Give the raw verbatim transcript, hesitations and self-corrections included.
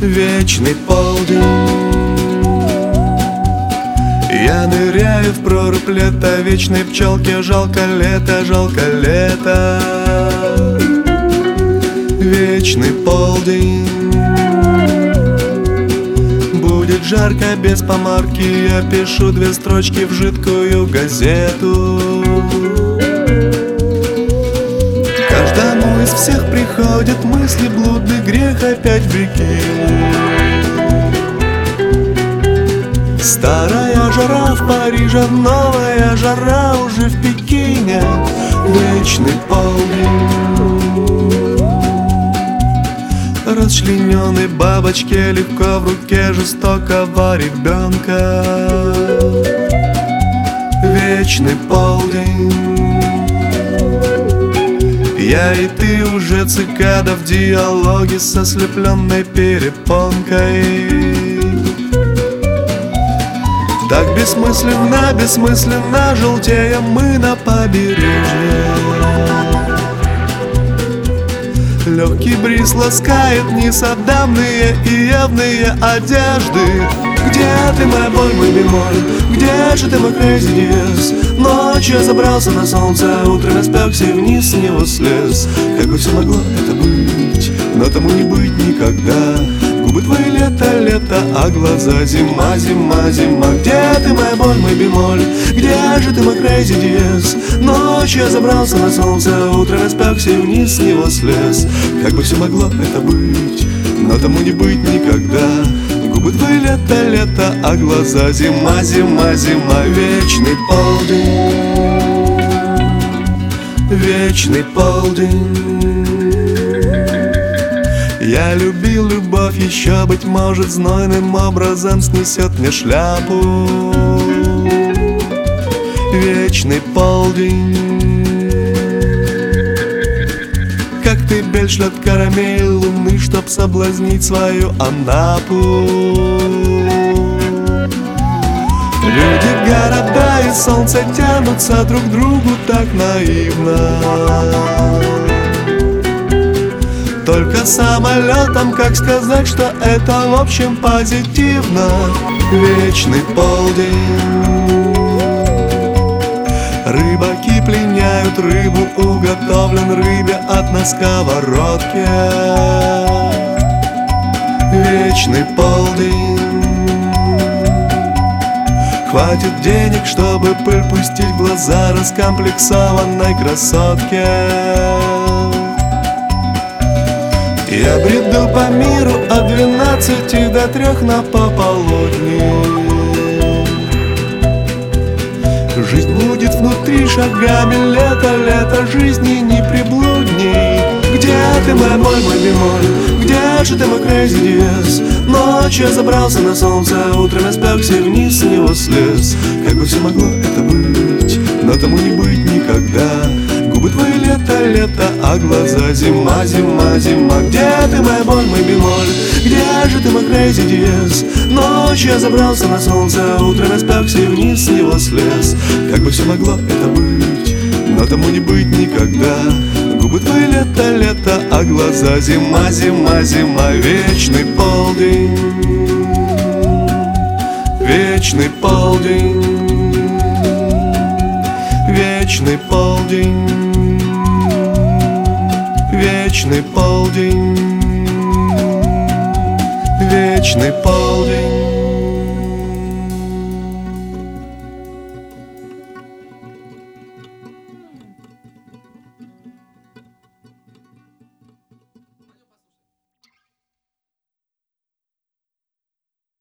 вечный полдень. Я ныряю в прорубь лета, вечной пчелке жалко лето, жалко лето. Вечный полдень. Будет жарко без помарки, я пишу две строчки в жидкую газету. Каждому из всех приходят мысли, блудный грех опять в бикини. Старая жара в Париже, новая жара уже в Пекине. Вечный полдень. Расчлененной бабочке легко в руке жестокого ребенка. Вечный полдень. Я и ты уже цикада в диалоге со ослепленной перепонкой. Так бессмысленно, бессмысленно желтеем мы на побережье. Легкий бриз ласкает несоздамные и явные одежды. Где ты, моя боль, мой бемоль? Где же ты, мой crazy диез? Ночью я забрался на солнце, утром я спекся и вниз с него слез. Как бы все могло это быть, но тому не быть никогда. Губы твои лето, лето, а глаза зима, зима, зима. Где ты, моя боль, мой бемоль? Где же ты, мой crazy диез? Ночью я забрался на солнце, утром я спекся и вниз с него слез. Как бы все могло это быть, но тому не быть никогда. Губы твои лето, лето, а глаза зима, зима, зима. Вечный полдень. Вечный полдень. Я любил любовь, еще, быть может, знойным образом снесет мне шляпу. Вечный полдень. Как ты бельш от карамель луны, чтоб соблазнить свою Анапу. Люди, города и солнце тянутся друг к другу так наивно. Только самолетом, как сказать, что это в общем позитивно. Вечный полдень. Рыбаки пленяют рыбу, уготовлен рыбе от на сковородке. Вечный полдень. Хватит денег, чтобы пыль пустить в глаза раскомплексованной красотке. Я бреду по миру от двенадцати до трех на пополудни. Жизнь будет внутри шагами, лето, лето, жизни не приблудней. Где ты, моя боль, мой бемоль? Где же ты, мой crazy диез? Ночью я забрался на солнце, утром я спекся и вниз с него слез. Как бы все могло это быть, но тому не быть никогда. Губы твои лето, лето, а глаза зима, зима, зима. Где ты, моя боль, мой бемоль? Где же ты, мой crazy диез? Ночью я забрался на солнце, утром я спекся и вниз с него слез. Как бы все могло это быть, но тому не быть никогда. Губы твои лето, лето, а глаза зима, зима, зима. Вечный полдень. Вечный полдень. Вечный полдень. Вечный полдень. Вечный полдень.